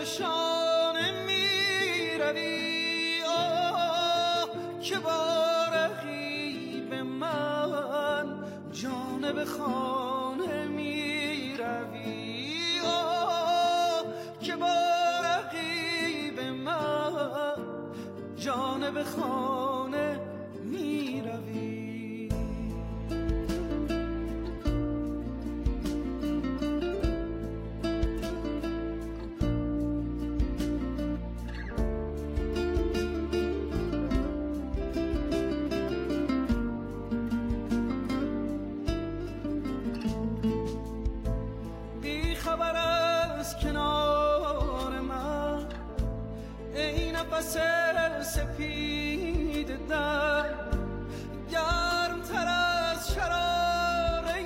به شانه می روی، که با رقیب من جانب خانه می روی، که با رقیب من جانب خانه می روی. خبر از کنار من ای نفس سپید در، گرمتر از شراره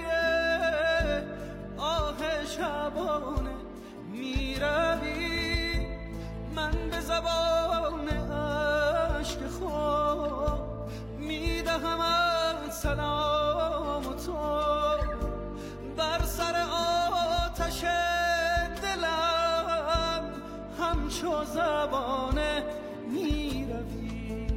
آه شبانه می روی. من به زبان عشق خود می دهمت سلام و تو بر سر آتش دلم همچو زبانه می روی.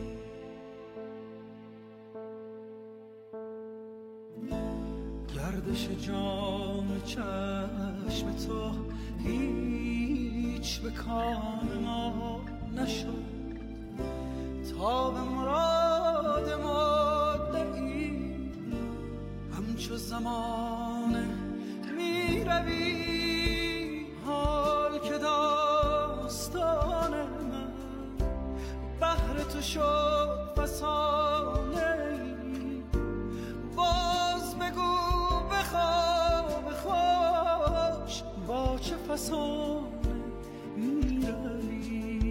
گردش جام چشم تو هیچ به کام ما نشد، تا به مراد مدعی همچو زمانه می روی. حال که داستان من بهر تو شد فسانه ای، باز بگو به خواب خوش با چه فسانه می روی.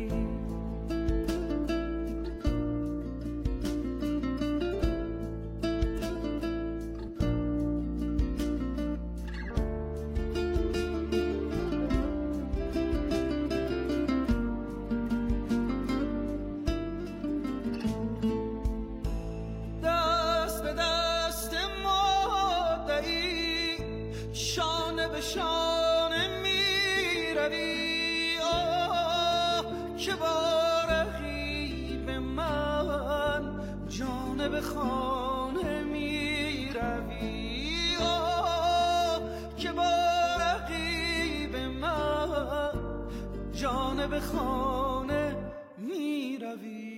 شانه به شانه می روی، که با رقیب من جانب خانه می روی، که با رقیب من جانب خانه می روی.